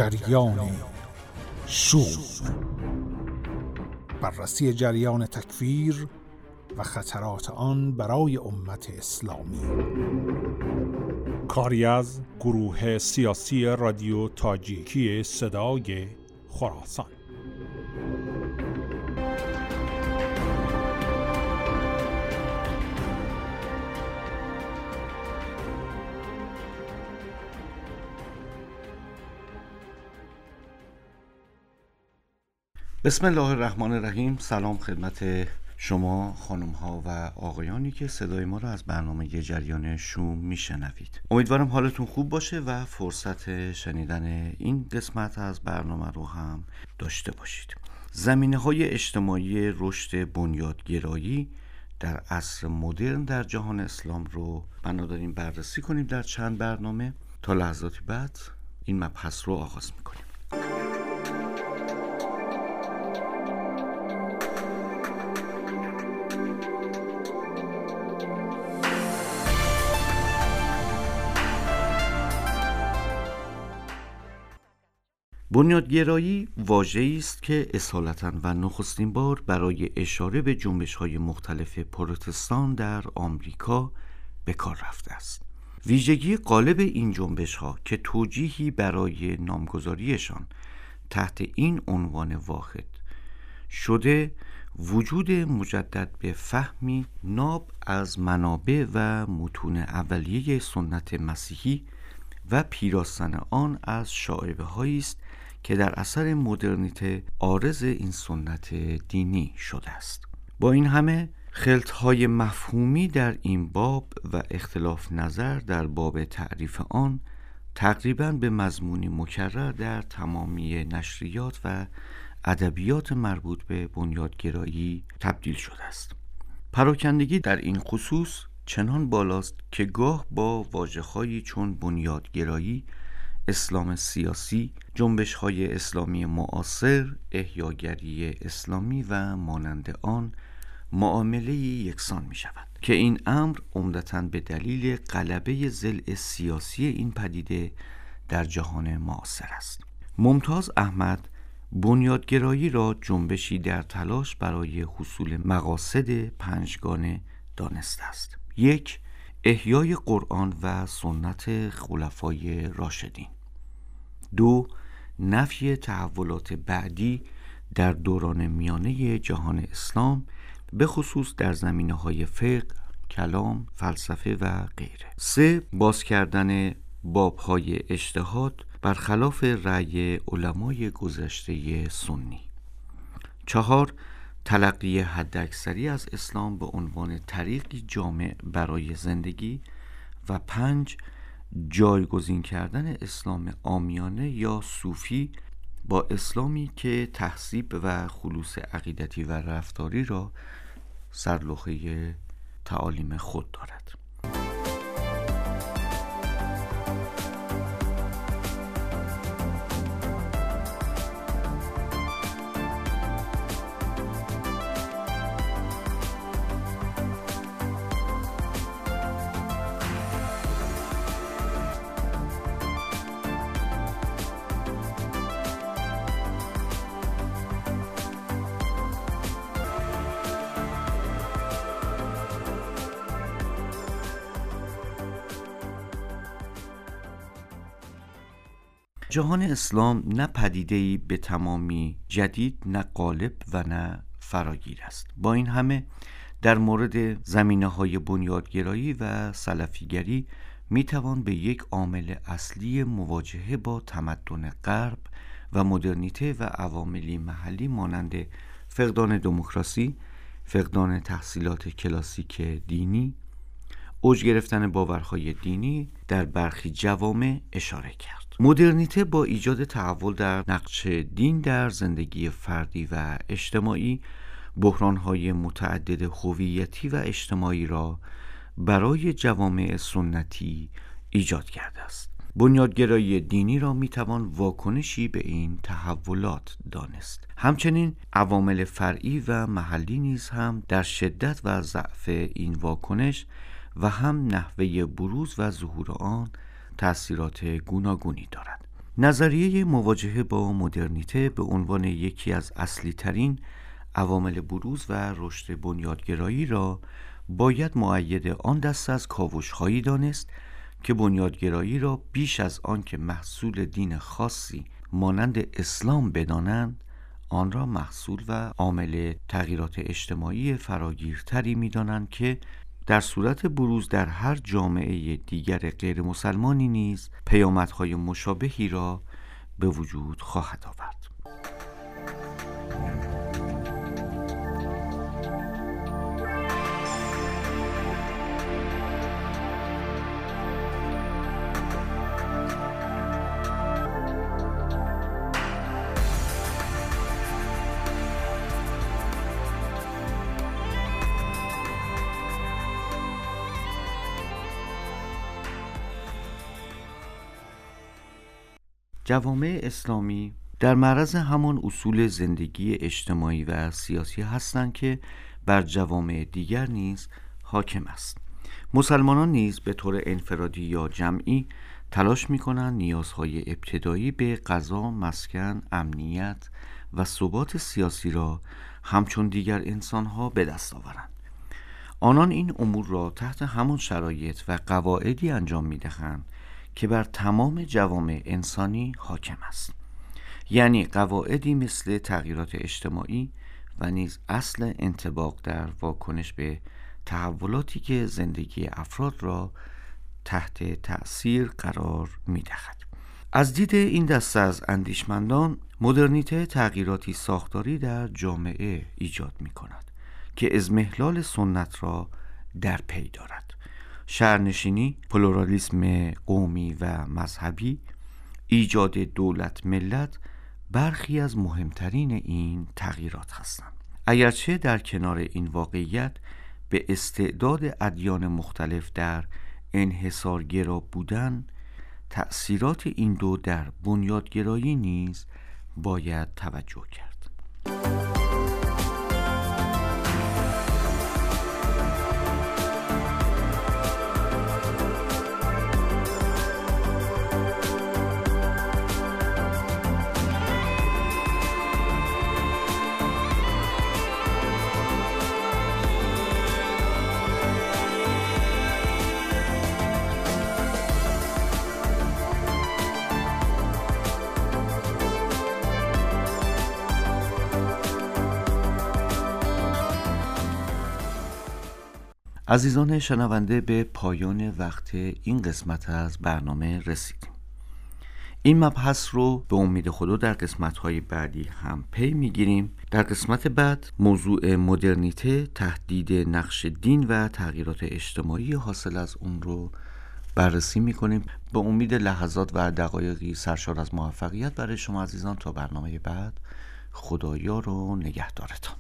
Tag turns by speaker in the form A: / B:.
A: جریان شوم، بررسی جریان تکفیر و خطرات آن برای امت اسلامی. کاری از گروه سیاسی رادیو تاجیکی صدای خراسان.
B: بسم الله الرحمن الرحیم. سلام خدمت شما خانم ها و آقایانی که صدای ما را از برنامه جریان شوم میشنوید. امیدوارم حالتون خوب باشه و فرصت شنیدن این قسمت از برنامه رو هم داشته باشید. زمینه‌های اجتماعی رشد بنیادگرایی در عصر مدرن در جهان اسلام رو بنا داریم بررسی کنیم در چند برنامه. تا لحظاتی بعد این مبحث رو آغاز میکنیم. بنیادگرایی واژه‌ای است که اصالتاً و نخستین بار برای اشاره به جنبش‌های مختلف پروتستان در آمریکا به کار رفته است. ویژگی غالب این جنبش‌ها که توجیهی برای نامگذاریشان تحت این عنوان واحد شده، وجود مجدد به فهمی ناب از منابع و متون اولیه سنت مسیحی و پیراستن آن از شائبه‌هایی است که در اثر مدرنیته عارض این سنت دینی شده است. با این همه خلط‌های مفهومی در این باب و اختلاف نظر در باب تعریف آن تقریباً به مضمونی مکرر در تمامی نشریات و ادبیات مربوط به بنیادگرایی تبدیل شده است. پراکندگی در این خصوص چنان بالاست که گاه با واژه‌هایی چون بنیادگرایی، اسلام سیاسی، جنبش‌های اسلامی معاصر، احیاگری اسلامی و مانند آن معامله یکسان می‌شود که این امر عمدتاً به دلیل غلبه ضلع سیاسی این پدیده در جهان معاصر است. ممتاز احمد بنیادگرایی را جنبشی در تلاش برای حصول مقاصد پنجگانه دانسته است. 1. احیای قرآن و سنت خلفای راشدین. 2. نفی تحولات بعدی در دوران میانه جهان اسلام، به خصوص در زمینه‌های فقه، کلام، فلسفه و غیره. 3. باز کردن باب‌های اجتهاد برخلاف رأی علمای گذشته سنی. 4. تلقی حداکثری از اسلام به عنوان طریقی جامع برای زندگی. و 5. جایگزین کردن اسلام عامیانه یا صوفی با اسلامی که تهذیب و خلوص عقیدتی و رفتاری را سرلوحه تعالیم خود دارد. جهان اسلام نه پدیده‌ای به تمامی جدید، نه غالب و نه فراگیر است. با این همه در مورد زمینه‌های بنیادگرایی و سلفیگری میتوان به یک عامل اصلی مواجهه با تمدن غرب و مدرنیته و عواملی محلی مانند فقدان دموکراسی، فقدان تحصیلات کلاسیک دینی، اوج گرفتن باورهای دینی در برخی جوامع اشاره کرد. مدرنیته با ایجاد تحول در نقش دین در زندگی فردی و اجتماعی، بحران‌های متعدد هویتی و اجتماعی را برای جوامع سنتی ایجاد کرده است. بنیادگرایی دینی را میتوان واکنشی به این تحولات دانست. همچنین عوامل فرعی و محلی نیز هم در شدت و ضعف این واکنش و هم نحوه بروز و ظهور آن تأثیرات گوناگونی دارد. نظریه مواجهه با مدرنیته به عنوان یکی از اصلی ترین عوامل بروز و رشد بنیادگرایی را باید مؤید آن دست از کاوش‌هایی دانست که بنیادگرایی را بیش از آن که محصول دین خاصی مانند اسلام بدانند، آن را محصول و عامل تغییرات اجتماعی فراگیرتری می‌دانند که در صورت بروز در هر جامعه دیگر غیر مسلمانی نیز پیامدهای مشابهی را به وجود خواهد آورد. جوامع اسلامی در معرض همان اصول زندگی اجتماعی و سیاسی هستند که بر جوامع دیگر نیز حاکم است. مسلمانان نیز به طور انفرادی یا جمعی تلاش می‌کنند نیازهای ابتدایی به غذا، مسکن، امنیت و ثبات سیاسی را همچون دیگر انسان‌ها به دست آورند. آنان این امور را تحت همان شرایط و قواعدی انجام می‌دهند که بر تمام جوامع انسانی حاکم است، یعنی قواعدی مثل تغییرات اجتماعی و نیز اصل انطباق در واکنش به تحولاتی که زندگی افراد را تحت تأثیر قرار می‌دهد. از دید این دسته از اندیشمندان، مدرنیته تغییراتی ساختاری در جامعه ایجاد می‌کند که اضمحلال سنت را در پی دارد. شهرنشینی، پلورالیسم قومی و مذهبی، ایجاد دولت ملت برخی از مهمترین این تغییرات هستند. اگرچه در کنار این واقعیت به استعداد ادیان مختلف در انحصارگرا بودن، تأثیرات این دو در بنیادگرایی نیز باید توجه کرد. عزیزان شنونده، به پایان وقت این قسمت از برنامه رسیدیم. این مبحث رو به امید خدا در قسمت‌های بعدی هم پی می‌گیریم. در قسمت بعد موضوع مدرنیته، تهدید نقش دین و تغییرات اجتماعی حاصل از اون رو بررسی می‌کنیم. به امید لحظات و دقایقی سرشار از موفقیت برای شما عزیزان. تا برنامه بعد، خدایا رو نگهدارتان.